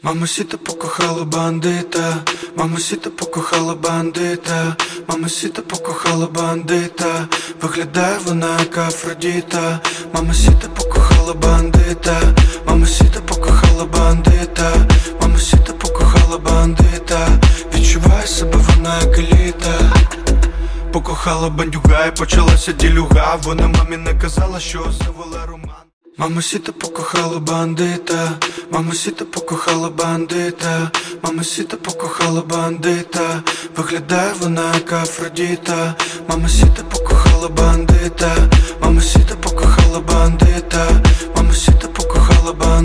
Мамусіта покохала бандита, мамусіта покохала бандита, мамусіта покохала бандита, виглядає вона як Афродіта. Мамусіта покохала бандита, мамусіта покохала бандита, мамусіта покохала бандита, відчуває себе вона як еліта. Покохала бандюга і почалася ділюга, вона мамі не казала, що завела роман. Мамусіта покохала бандита, мамусіта покохала бандита, мамусіта покохала бандита, виглядає вона як Афродіта. Мамусіта покохала бандита, мамусіта покохала бандита, мамусіта